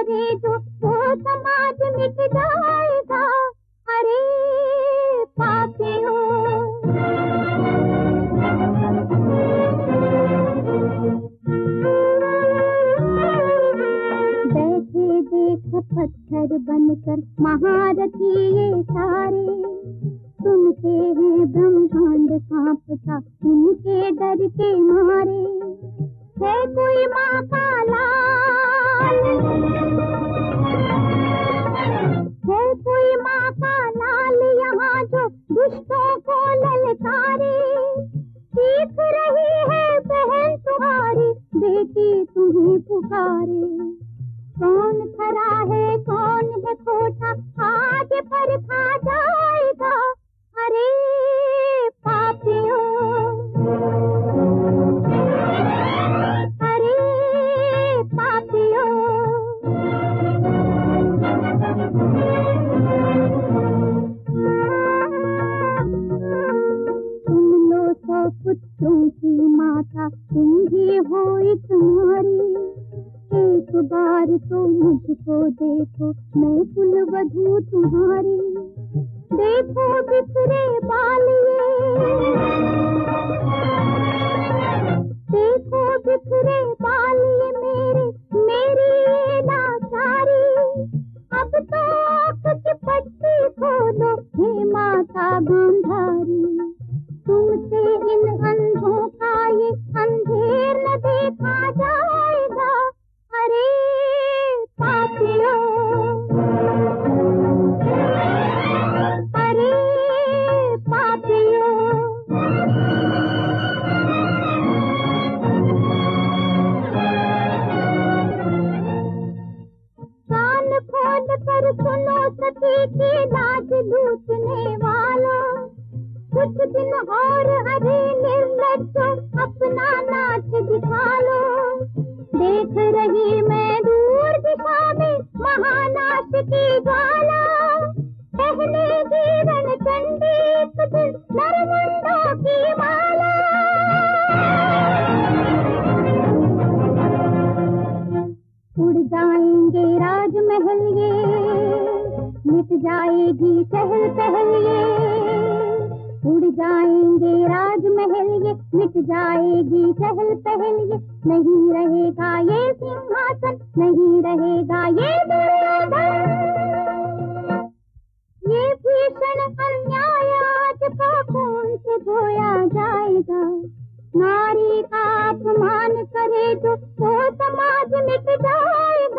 करे जो वो समाज मिट जाएगा। अरे पापियों, बैठे देखो पत्थर बनकर महारथी ये सारे, सुनते हैं ब्रह्मांड कांपता इनके डर के मारे। है कोई माँ का लाल, है कोई माँ का लाल यहाँ जो दुष्टों को ललकारे। सीख रही है बहन तुम्हारी, बेटी तुम्हें पुकारे। कौन खरा है कौन है खोटा आज परखा जाएगा। अरे पापियों, अरे पापियों, सुन लो 100 पुत्रों की माता तुम ही हो एक नारी। एक बार तो मुझको देखो मैं कुलवधू तुम्हारी। देखो बिखरे बालिए, देखो बिखरे बालिए मेरे, मेरी ये लाचारी। अब तो कुछ पट्टी खोलो हे माता गांधारी। तुमसे इन अंधों का ये अंधेर न देखा जाएगा। अरे पापियों, अरे पापियों, कान खोल कर सुनो सती की लाज लूटने वालों। कुछ दिन और अरे निर्लज्जों अपना नाच दिखा लो। देख रही मैं दूर दिशा में महानाश की ज्वाला। पहनेगी रणचंडी एक दिन नरमुंडों की माला। उड़ जाएंगे राजमहल ये, मिट जाएगी चहल पहल ये। उड़ जाएंगे राजमहल ये, मिट जाएगी चहल पहल ये। नहीं रहेगा ये सिंहासन, नहीं रहेगा ये दुर्योधन। ये भीषण अन्याय आज का खून से धोया जाएगा। नारी का अपमान करे जो वो समाज मिट जाएगा।